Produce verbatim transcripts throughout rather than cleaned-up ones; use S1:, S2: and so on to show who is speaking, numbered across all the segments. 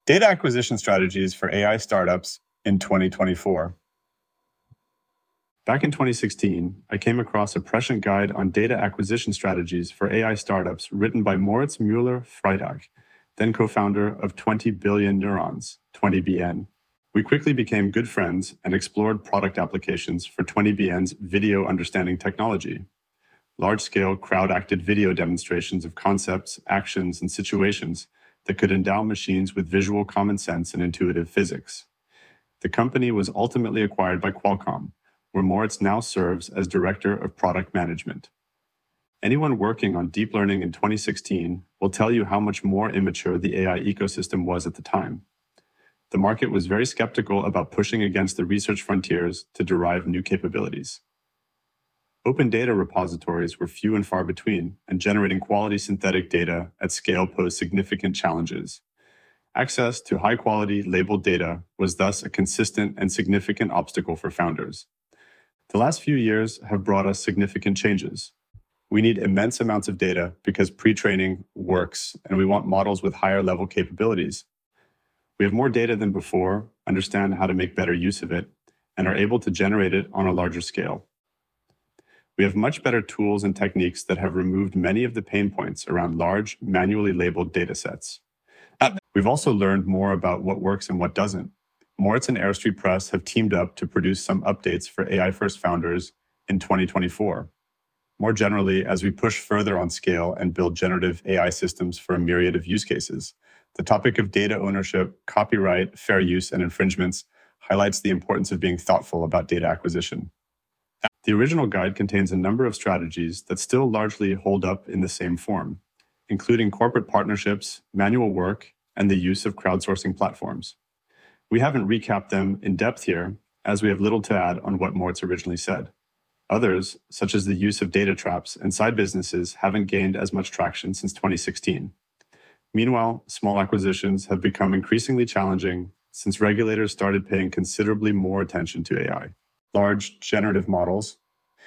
S1: Data acquisition strategies for A I startups in twenty twenty-four. Back in twenty sixteen, I came across a prescient guide on data acquisition strategies for A I startups written by Moritz Müller-Freitag, then co-founder of twenty billion Neurons, twenty B N. We quickly became good friends and explored product applications for twenty B N's video understanding technology. Large-scale crowd-acted video demonstrations of concepts, actions, and situations that could endow machines with visual common sense and intuitive physics. The company was ultimately acquired by Qualcomm, where Moritz now serves as Director of Product Management. Anyone working on deep learning in twenty sixteen will tell you how much more immature the A I ecosystem was at the time. The market was very skeptical about pushing against the research frontiers to derive new capabilities. Open data repositories were few and far between, and generating quality synthetic data at scale posed significant challenges. Access to high-quality labeled data was thus a consistent and significant obstacle for founders. The last few years have brought us significant changes. We need immense amounts of data because pre-training works, and we want models with higher level capabilities. We have more data than before, understand how to make better use of it, and are able to generate it on a larger scale. We have much better tools and techniques that have removed many of the pain points around large, manually labeled data sets. We've also learned more about what works and what doesn't. Moritz and Arrow Street Press have teamed up to produce some updates for A I-first founders in twenty twenty-four. More generally, as we push further on scale and build generative A I systems for a myriad of use cases, the topic of data ownership, copyright, fair use, and infringements highlights the importance of being thoughtful about data acquisition. The original guide contains a number of strategies that still largely hold up in the same form, including corporate partnerships, manual work, and the use of crowdsourcing platforms. We haven't recapped them in depth here, as we have little to add on what Moritz originally said. Others, such as the use of data traps and side businesses, haven't gained as much traction since twenty sixteen. Meanwhile, small acquisitions have become increasingly challenging since regulators started paying considerably more attention to A I. Large generative models,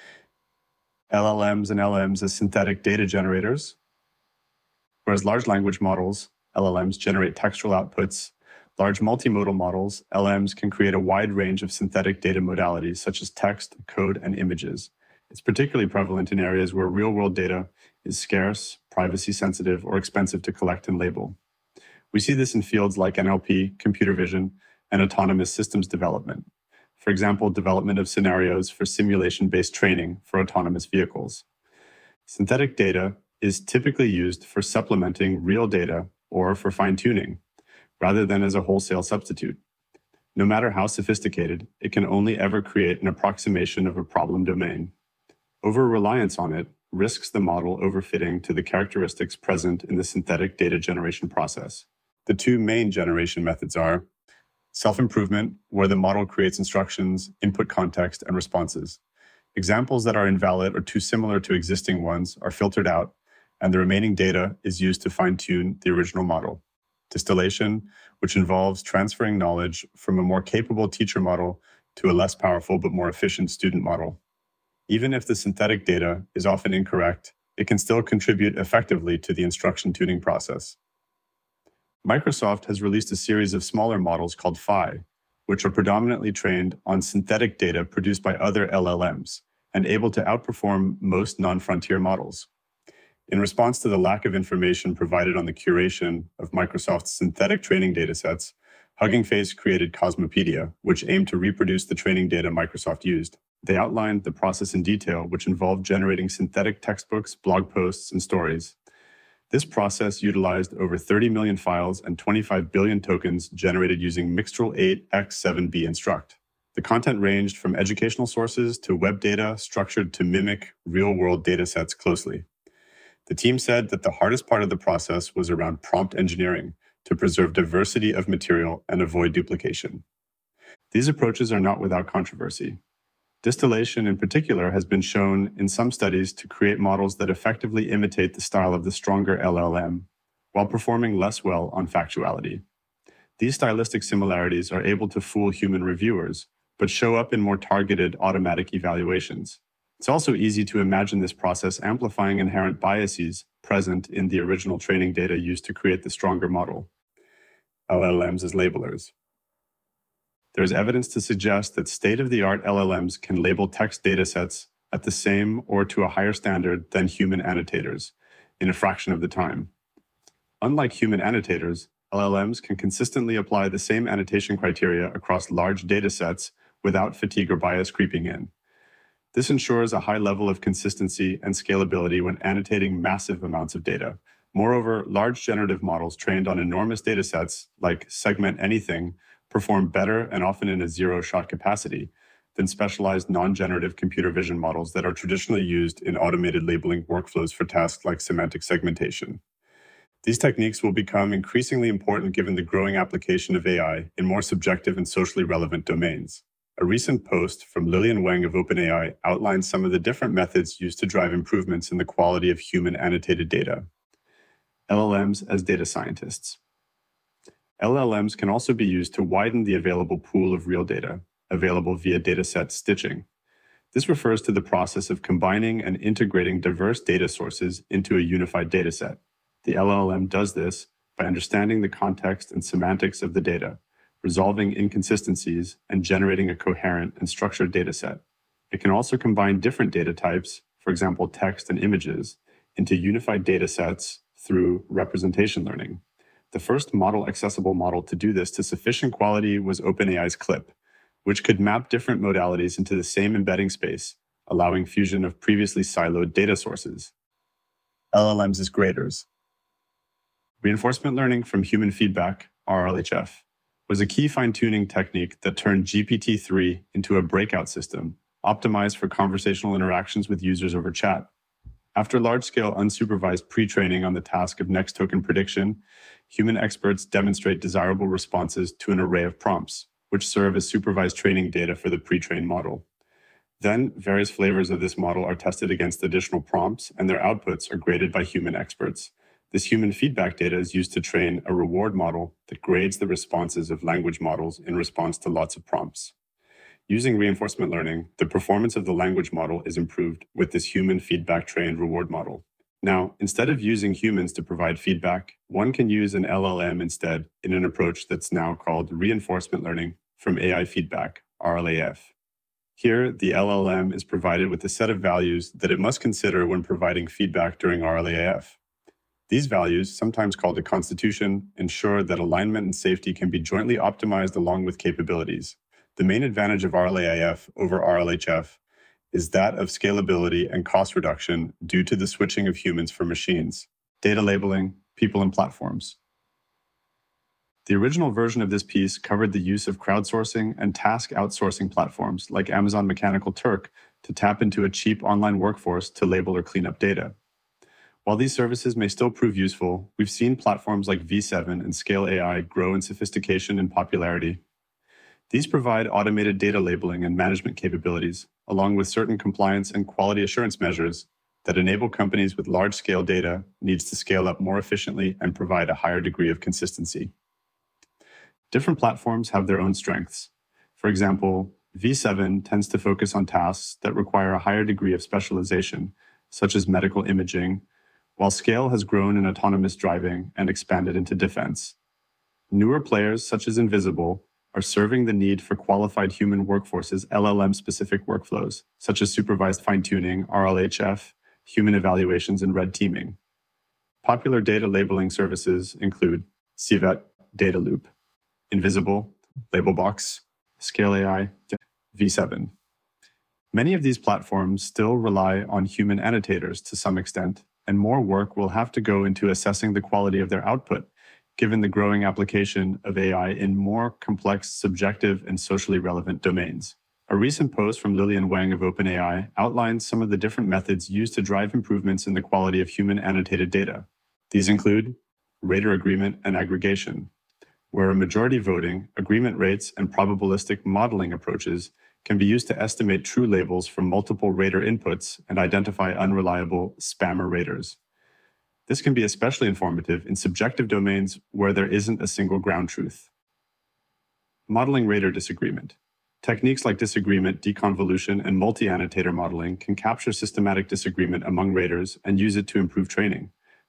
S1: L L Ms and L M Ms as synthetic data generators, whereas large language models, L L Ms, generate textual outputs. Large multimodal models, L L Ms, can create a wide range of synthetic data modalities such as text, code, and images. It's particularly prevalent in areas where real-world data is scarce, privacy-sensitive, or expensive to collect and label. We see this in fields like N L P, computer vision, and autonomous systems development. For example, development of scenarios for simulation-based training for autonomous vehicles. Synthetic data is typically used for supplementing real data or for fine-tuning, rather than as a wholesale substitute. No matter how sophisticated, it can only ever create an approximation of a problem domain. Over-reliance on it risks the model overfitting to the characteristics present in the synthetic data generation process. The two main generation methods are self-improvement, where the model creates instructions, input context, and responses. Examples that are invalid or too similar to existing ones are filtered out, and the remaining data is used to fine-tune the original model. Distillation, which involves transferring knowledge from a more capable teacher model to a less powerful but more efficient student model. Even if the synthetic data is often incorrect, it can still contribute effectively to the instruction tuning process. Microsoft has released a series of smaller models called Phi, which are predominantly trained on synthetic data produced by other L L Ms and able to outperform most non-frontier models. In response to the lack of information provided on the curation of Microsoft's synthetic training datasets, Hugging Face created Cosmopedia, which aimed to reproduce the training data Microsoft used. They outlined the process in detail, which involved generating synthetic textbooks, blog posts, and stories. This process utilized over thirty million files and twenty-five billion tokens generated using Mixtral eight by seven B Instruct. The content ranged from educational sources to web data structured to mimic real-world datasets closely. The team said that the hardest part of the process was around prompt engineering to preserve diversity of material and avoid duplication. These approaches are not without controversy. Distillation in particular has been shown in some studies to create models that effectively imitate the style of the stronger L L M, while performing less well on factuality. These stylistic similarities are able to fool human reviewers, but show up in more targeted automatic evaluations. It's also easy to imagine this process amplifying inherent biases present in the original training data used to create the stronger model. L L Ms as labelers. There is evidence to suggest that state-of-the-art L L Ms can label text datasets at the same or to a higher standard than human annotators in a fraction of the time. Unlike human annotators, L L Ms can consistently apply the same annotation criteria across large datasets without fatigue or bias creeping in. This ensures a high level of consistency and scalability when annotating massive amounts of data. Moreover, large generative models trained on enormous datasets, like Segment Anything, perform better and often in a zero-shot capacity than specialized non-generative computer vision models that are traditionally used in automated labeling workflows for tasks like semantic segmentation. These techniques will become increasingly important given the growing application of A I in more subjective and socially relevant domains. A recent post from Lilian Wang of OpenAI outlines some of the different methods used to drive improvements in the quality of human annotated data. L L Ms as data scientists. L L Ms can also be used to widen the available pool of real data, available via dataset stitching. This refers to the process of combining and integrating diverse data sources into a unified dataset. The L L M does this by understanding the context and semantics of the data, resolving inconsistencies, and generating a coherent and structured dataset. It can also combine different data types, for example, text and images, into unified datasets through representation learning. The first model-accessible model to do this to sufficient quality was OpenAI's CLIP, which could map different modalities into the same embedding space, allowing fusion of previously siloed data sources. L L Ms as graders. Reinforcement learning from human feedback, R L H F, was a key fine-tuning technique that turned G P T three into a breakout system, optimized for conversational interactions with users over chat. After large-scale unsupervised pre-training on the task of next token prediction, human experts demonstrate desirable responses to an array of prompts, which serve as supervised training data for the pre-trained model. Then, various flavors of this model are tested against additional prompts, and their outputs are graded by human experts. This human feedback data is used to train a reward model that grades the responses of language models in response to lots of prompts. Using reinforcement learning, the performance of the language model is improved with this human feedback trained reward model. Now, instead of using humans to provide feedback, one can use an L L M instead in an approach that's now called reinforcement learning from A I feedback, R L A F. Here, the L L M is provided with a set of values that it must consider when providing feedback during R L A F. These values, sometimes called a constitution, ensure that alignment and safety can be jointly optimized along with capabilities. The main advantage of R L A F over R L H F is that of scalability and cost reduction due to the switching of humans for machines, data labeling, people and platforms. The original version of this piece covered the use of crowdsourcing and task outsourcing platforms like Amazon Mechanical Turk to tap into a cheap online workforce to label or clean up data. While these services may still prove useful, we've seen platforms like V seven and Scale A I grow in sophistication and popularity. These provide automated data labeling and management capabilities, along with certain compliance and quality assurance measures that enable companies with large-scale data needs to scale up more efficiently and provide a higher degree of consistency. Different platforms have their own strengths. For example, V seven tends to focus on tasks that require a higher degree of specialization, such as medical imaging, while Scale has grown in autonomous driving and expanded into defense. Newer players, such as Invisible, are serving the need for qualified human workforces L L M-specific workflows, such as supervised fine-tuning, R L H F, human evaluations, and red teaming. Popular data labeling services include Civet, Dataloop, Invisible, Labelbox, Scale A I, V seven. Many of these platforms still rely on human annotators to some extent, and more work will have to go into assessing the quality of their output, given the growing application of A I in more complex, subjective, and socially relevant domains. A recent post from Lilian Wang of OpenAI outlines some of the different methods used to drive improvements in the quality of human annotated data. These include rater agreement and aggregation, where a majority voting, agreement rates, and probabilistic modeling approaches can be used to estimate true labels from multiple rater inputs and identify unreliable spammer raters. This can be especially informative in subjective domains where there isn't a single ground truth. Modeling rater disagreement. Techniques like disagreement, deconvolution, and multi-annotator modeling can capture systematic disagreement among raters and use it to improve training.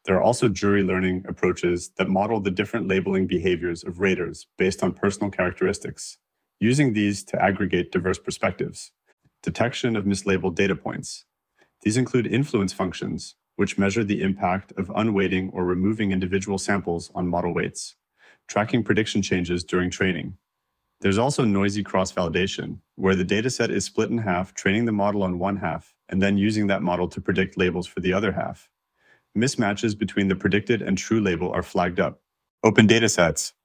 S1: There are also jury learning approaches that model the different labeling behaviors of raters based on personal characteristics, using these to aggregate diverse perspectives. Detection of mislabeled data points. These include influence functions, which measure the impact of unweighting or removing individual samples on model weights, tracking prediction changes during training. There's also noisy cross-validation, where the dataset is split in half, training the model on one half, and then using that model to predict labels for the other half. Mismatches between the predicted and true label are flagged up. Open datasets.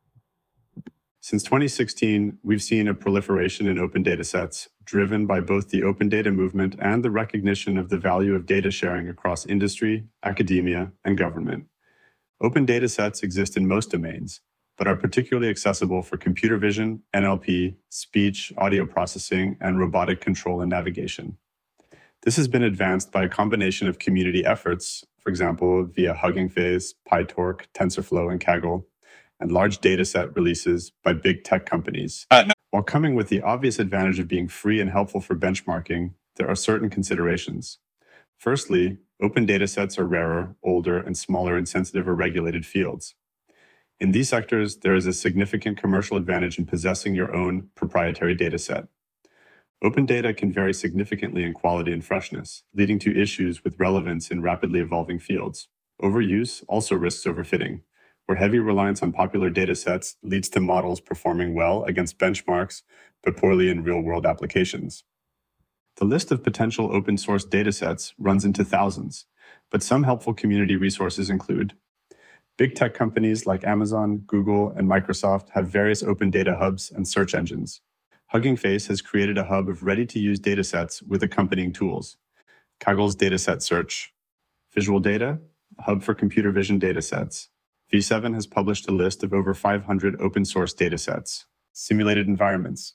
S1: Since twenty sixteen, we've seen a proliferation in open datasets, driven by both the open data movement and the recognition of the value of data sharing across industry, academia, and government. Open datasets exist in most domains, but are particularly accessible for computer vision, N L P, speech, audio processing, and robotic control and navigation. This has been advanced by a combination of community efforts, for example, via Hugging Face, PyTorch, TensorFlow, and Kaggle, and large dataset releases by big tech companies. Uh, no. While coming with the obvious advantage of being free and helpful for benchmarking, there are certain considerations. Firstly, open datasets are rarer, older, and smaller in sensitive or regulated fields. In these sectors, there is a significant commercial advantage in possessing your own proprietary dataset. Open data can vary significantly in quality and freshness, leading to issues with relevance in rapidly evolving fields. Overuse also risks overfitting, where heavy reliance on popular datasets leads to models performing well against benchmarks, but poorly in real-world applications. The list of potential open-source datasets runs into thousands, but some helpful community resources include big tech companies like Amazon, Google, and Microsoft have various open data hubs and search engines. Hugging Face has created a hub of ready-to-use datasets with accompanying tools. Kaggle's Dataset Search. Visual Data, a hub for computer vision datasets. V seven has published a list of over five hundred open-source datasets. Simulated environments.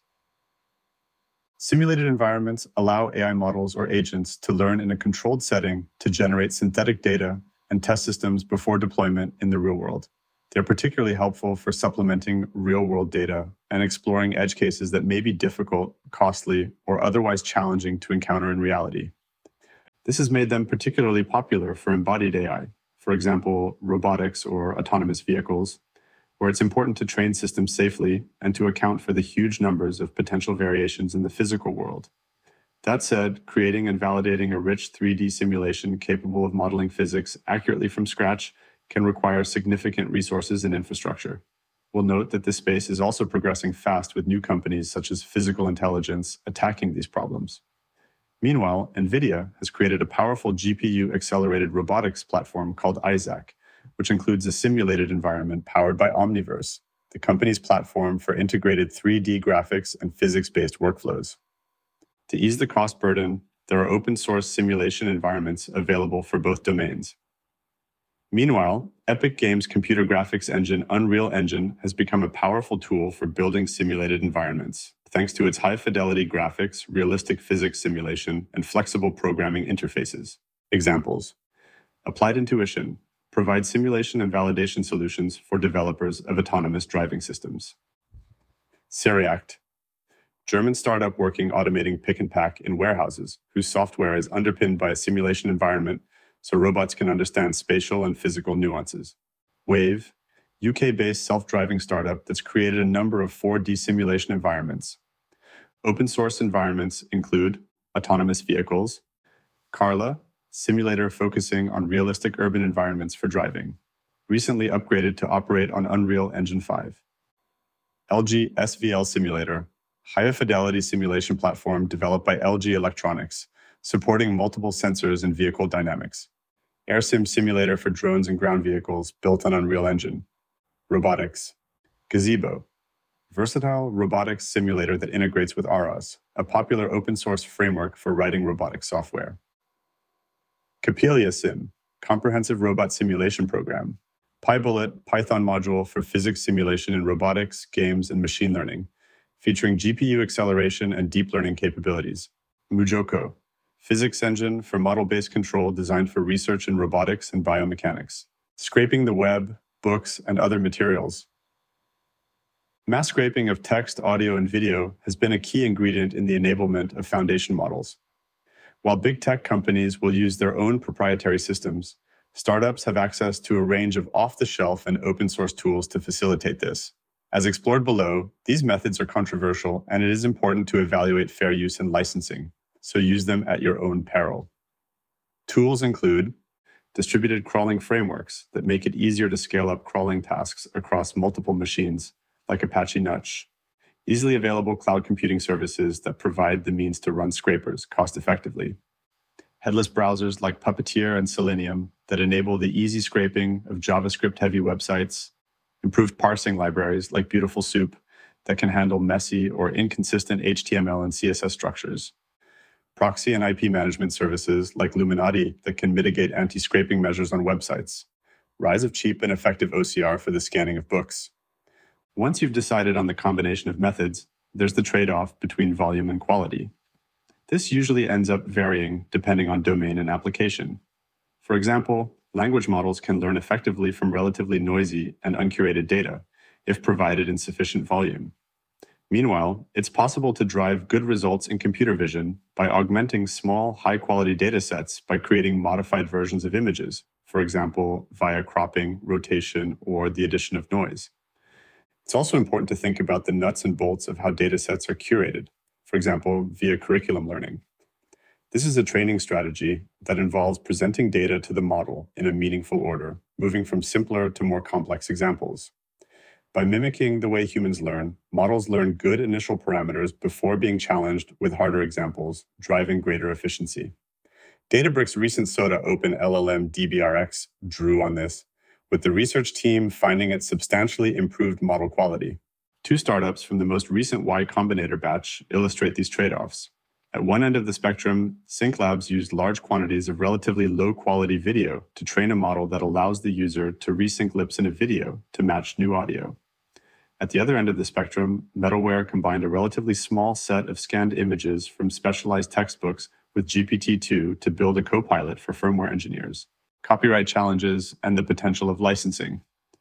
S1: Simulated environments allow A I models or agents to learn in a controlled setting to generate synthetic data and test systems before deployment in the real world. They're particularly helpful for supplementing real-world data and exploring edge cases that may be difficult, costly, or otherwise challenging to encounter in reality. This has made them particularly popular for embodied A I, for example, robotics or autonomous vehicles, where it's important to train systems safely and to account for the huge numbers of potential variations in the physical world. That said, creating and validating a rich three D simulation capable of modeling physics accurately from scratch can require significant resources and infrastructure. We'll note that this space is also progressing fast with new companies such as Physical Intelligence attacking these problems. Meanwhile, NVIDIA has created a powerful G P U-accelerated robotics platform called Isaac, which includes a simulated environment powered by Omniverse, the company's platform for integrated three D graphics and physics-based workflows. To ease the cost burden, there are open-source simulation environments available for both domains. Meanwhile, Epic Games' computer graphics engine Unreal Engine has become a powerful tool for building simulated environments, thanks to its high-fidelity graphics, realistic physics simulation, and flexible programming interfaces. Examples: Applied Intuition provides simulation and validation solutions for developers of autonomous driving systems. Seriact, German startup working automating pick and pack in warehouses, whose software is underpinned by a simulation environment so robots can understand spatial and physical nuances. Wave, U K-based self-driving startup that's created a number of four D simulation environments. Open source environments include autonomous vehicles, Carla, simulator focusing on realistic urban environments for driving, recently upgraded to operate on Unreal Engine five. L G S V L Simulator, higher fidelity simulation platform developed by L G Electronics, supporting multiple sensors and vehicle dynamics. AirSim simulator for drones and ground vehicles built on Unreal Engine. Robotics. Gazebo, versatile robotics simulator that integrates with Aros, a popular open source framework for writing robotics software. Capelia Sim, comprehensive robot simulation program. PyBullet, Python module for physics simulation in robotics, games, and machine learning, featuring G P U acceleration and deep learning capabilities. Mujoko, physics engine for model-based control designed for research in robotics and biomechanics. Scraping the web, books, and other materials. Mass scraping of text, audio, and video has been a key ingredient in the enablement of foundation models. While big tech companies will use their own proprietary systems, Startups have access to a range of off-the-shelf and open-source tools to facilitate this. As explored below, these methods are controversial, and it is important to evaluate fair use and licensing, so use them at your own peril. Tools include distributed crawling frameworks that make it easier to scale up crawling tasks across multiple machines, like Apache Nutch, easily available cloud computing services that provide the means to run scrapers cost-effectively, headless browsers like Puppeteer and Selenium that enable the easy scraping of JavaScript-heavy websites, improved parsing libraries like Beautiful Soup that can handle messy or inconsistent H T M L and C S S structures, proxy and I P management services like Luminati that can mitigate anti-scraping measures on websites, rise of cheap and effective O C R for the scanning of books. Once you've decided on the combination of methods, there's the trade-off between volume and quality. This usually ends up varying depending on domain and application. For example, language models can learn effectively from relatively noisy and uncurated data if provided in sufficient volume. Meanwhile, it's possible to drive good results in computer vision by augmenting small, high-quality data sets by creating modified versions of images, for example, via cropping, rotation, or the addition of noise. It's also important to think about the nuts and bolts of how data sets are curated, for example, via curriculum learning. This is a training strategy that involves presenting data to the model in a meaningful order, moving from simpler to more complex examples. By mimicking the way humans learn, models learn good initial parameters before being challenged with harder examples, driving greater efficiency. Databricks' recent SOTA Open L L M D B R X drew on this, with the research team finding it substantially improved model quality. Two startups from the most recent Y Combinator batch illustrate these trade-offs. At one end of the spectrum, Sync Labs used large quantities of relatively low-quality video to train a model that allows the user to resync lips in a video to match new audio. At the other end of the spectrum, Metalware combined a relatively small set of scanned images from specialized textbooks with G P T two to build a copilot for firmware engineers, copyright challenges, and the potential of licensing.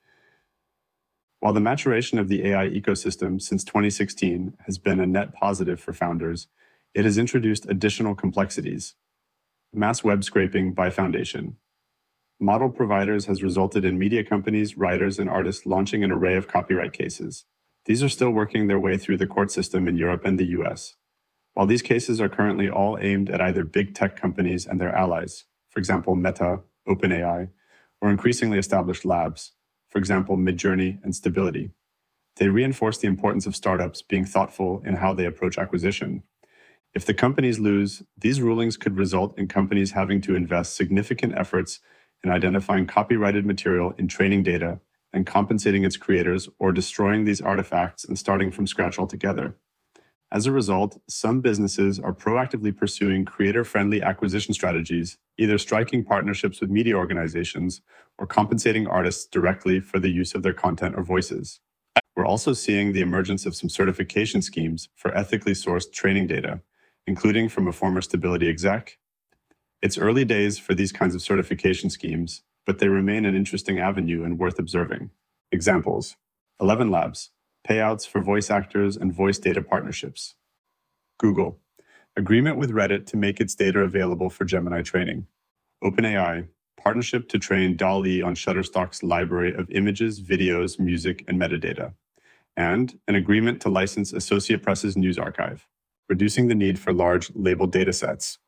S1: While the maturation of the A I ecosystem since twenty sixteen has been a net positive for founders, it has introduced additional complexities. Mass web scraping by foundation. Model providers has resulted in media companies, writers, and artists launching an array of copyright cases. These are still working their way through the court system in Europe and the U S. While these cases are currently all aimed at either big tech companies and their allies, for example, Meta, OpenAI, or increasingly established labs, for example, Midjourney and Stability, they reinforce the importance of startups being thoughtful in how they approach acquisition. If the companies lose, these rulings could result in companies having to invest significant efforts in identifying copyrighted material in training data and compensating its creators, or destroying these artifacts and starting from scratch altogether. As a result, some businesses are proactively pursuing creator-friendly acquisition strategies, either striking partnerships with media organizations or compensating artists directly for the use of their content or voices. We're also seeing the emergence of some certification schemes for ethically sourced training data, including from a former Stability exec. It's early days for these kinds of certification schemes, but they remain an interesting avenue and worth observing. Examples: Eleven Labs, payouts for voice actors and voice data partnerships. Google, agreement with Reddit to make its data available for Gemini training. OpenAI, partnership to train DALL-E on Shutterstock's library of images, videos, music, and metadata. And an agreement to license Associated Press's news archive, reducing the need for large labeled datasets.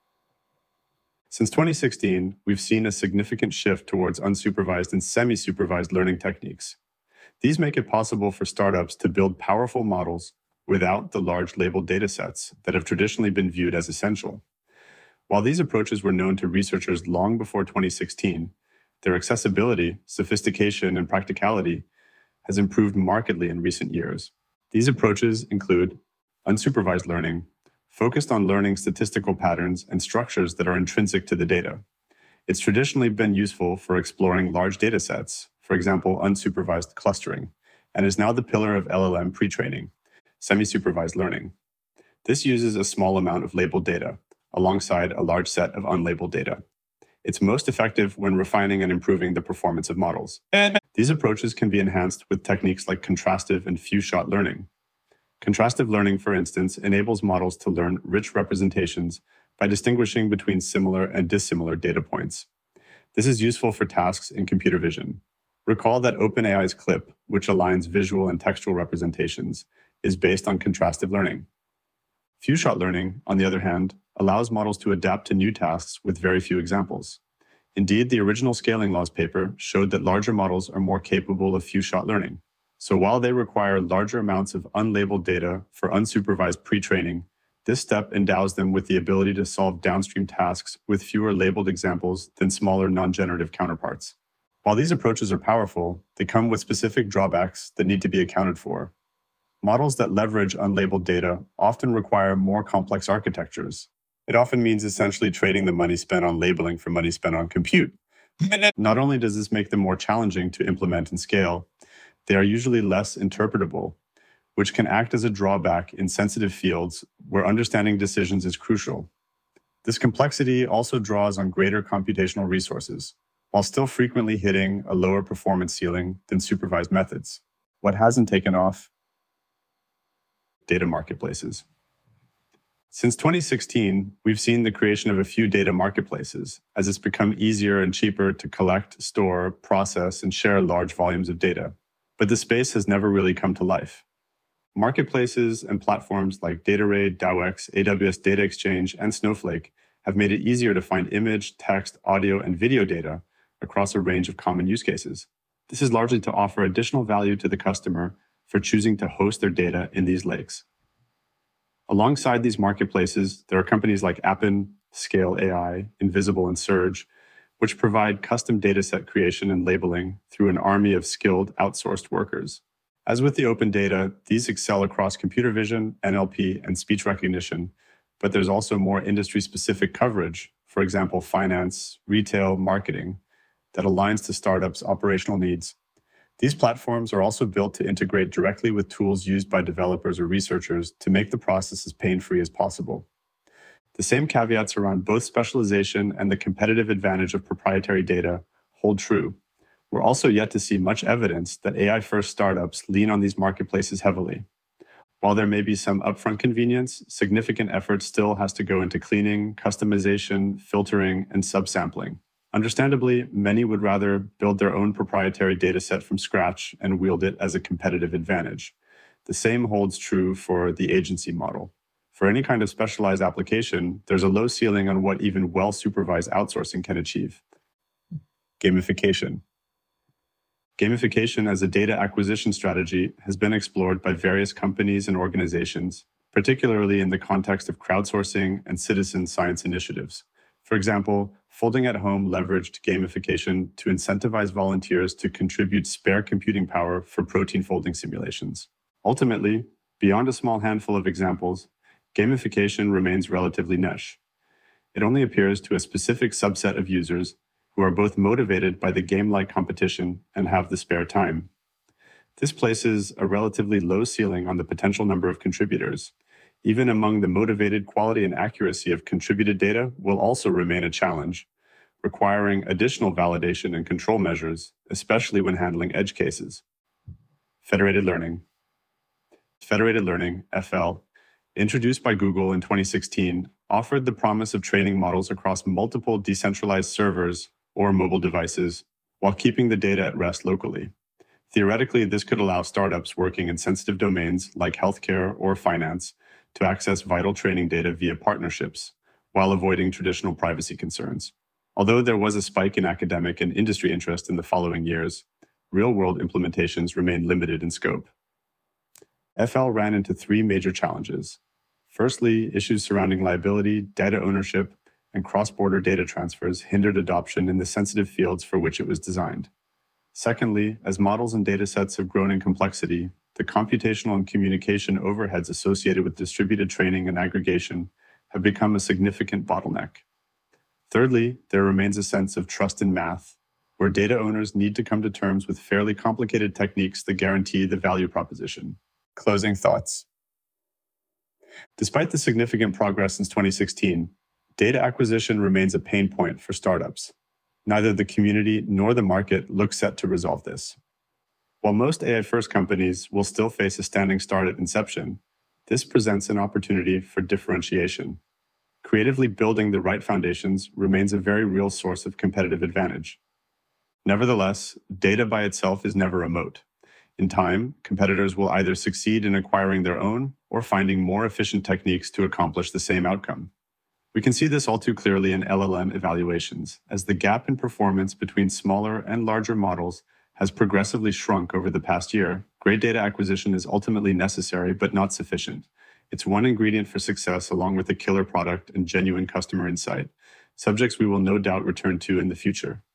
S1: Since twenty sixteen, we've seen a significant shift towards unsupervised and semi-supervised learning techniques. These make it possible for startups to build powerful models without the large labeled datasets that have traditionally been viewed as essential. While these approaches were known to researchers long before twenty sixteen, their accessibility, sophistication, and practicality has improved markedly in recent years. These approaches include unsupervised learning, focused on learning statistical patterns and structures that are intrinsic to the data. It's traditionally been useful for exploring large data sets, for example, unsupervised clustering, and is now the pillar of L L M pre-training, semi-supervised learning. This uses a small amount of labeled data, alongside a large set of unlabeled data. It's most effective when refining and improving the performance of models. These approaches can be enhanced with techniques like contrastive and few-shot learning. Contrastive learning, for instance, enables models to learn rich representations by distinguishing between similar and dissimilar data points. This is useful for tasks in computer vision. Recall that OpenAI's CLIP, which aligns visual and textual representations, is based on contrastive learning. Few-shot learning, on the other hand, allows models to adapt to new tasks with very few examples. Indeed, the original scaling laws paper showed that larger models are more capable of few-shot learning. So while they require larger amounts of unlabeled data for unsupervised pre-training, this step endows them with the ability to solve downstream tasks with fewer labeled examples than smaller non-generative counterparts. While these approaches are powerful, they come with specific drawbacks that need to be accounted for. Models that leverage unlabeled data often require more complex architectures. It often means essentially trading the money spent on labeling for money spent on compute. Not only does this make them more challenging to implement and scale, they are usually less interpretable, which can act as a drawback in sensitive fields where understanding decisions is crucial. This complexity also draws on greater computational resources, while still frequently hitting a lower performance ceiling than supervised methods. What hasn't taken off? Data marketplaces. Since twenty sixteen, we've seen the creation of a few data marketplaces, as it's become easier and cheaper to collect, store, process, and share large volumes of data. But the space has never really come to life. Marketplaces and platforms like DataRay, DAOX, A W S Data Exchange, and Snowflake have made it easier to find image, text, audio, and video data across a range of common use cases. This is largely to offer additional value to the customer for choosing to host their data in these lakes. Alongside these marketplaces, there are companies like Appen, Scale A I, Invisible, and Surge, which provide custom dataset creation and labeling through an army of skilled outsourced workers. As with the open data, these excel across computer vision, N L P, and speech recognition, but there's also more industry-specific coverage, for example, finance, retail, marketing, that aligns to startups' operational needs. These platforms are also built to integrate directly with tools used by developers or researchers to make the process as pain-free as possible. The same caveats around both specialization and the competitive advantage of proprietary data hold true. We're also yet to see much evidence that A I-first startups lean on these marketplaces heavily. While there may be some upfront convenience, significant effort still has to go into cleaning, customization, filtering, and subsampling. Understandably, many would rather build their own proprietary dataset from scratch and wield it as a competitive advantage. The same holds true for the agency model. For any kind of specialized application, there's a low ceiling on what even well-supervised outsourcing can achieve. Gamification. Gamification as a data acquisition strategy has been explored by various companies and organizations, particularly in the context of crowdsourcing and citizen science initiatives. For example, Folding at Home leveraged gamification to incentivize volunteers to contribute spare computing power for protein folding simulations. Ultimately, beyond a small handful of examples, gamification remains relatively niche. It only appears to a specific subset of users who are both motivated by the game-like competition and have the spare time. This places a relatively low ceiling on the potential number of contributors. Even among the motivated, quality and accuracy of contributed data will also remain a challenge, requiring additional validation and control measures, especially when handling edge cases. Federated learning. Federated learning, F L, introduced by Google in twenty sixteen, offered the promise of training models across multiple decentralized servers or mobile devices while keeping the data at rest locally. Theoretically, this could allow startups working in sensitive domains like healthcare or finance to access vital training data via partnerships while avoiding traditional privacy concerns. Although there was a spike in academic and industry interest in the following years, real-world implementations remained limited in scope. F L ran into three major challenges. Firstly, issues surrounding liability, data ownership, and cross-border data transfers hindered adoption in the sensitive fields for which it was designed. Secondly, as models and datasets have grown in complexity, the computational and communication overheads associated with distributed training and aggregation have become a significant bottleneck. Thirdly, there remains a sense of trust in math, where data owners need to come to terms with fairly complicated techniques that guarantee the value proposition. Closing thoughts. Despite the significant progress since twenty sixteen, data acquisition remains a pain point for startups. Neither the community nor the market look set to resolve this. While most A I-first companies will still face a standing start at inception, this presents an opportunity for differentiation. creatively building the right foundations remains a very real source of competitive advantage. Nevertheless, data by itself is never a moat. In time, competitors will either succeed in acquiring their own or finding more efficient techniques to accomplish the same outcome. We can see this all too clearly in L L M evaluations, as the gap in performance between smaller and larger models has progressively shrunk over the past year. Great data acquisition is ultimately necessary but not sufficient. It's one ingredient for success along with a killer product and genuine customer insight, subjects we will no doubt return to in the future.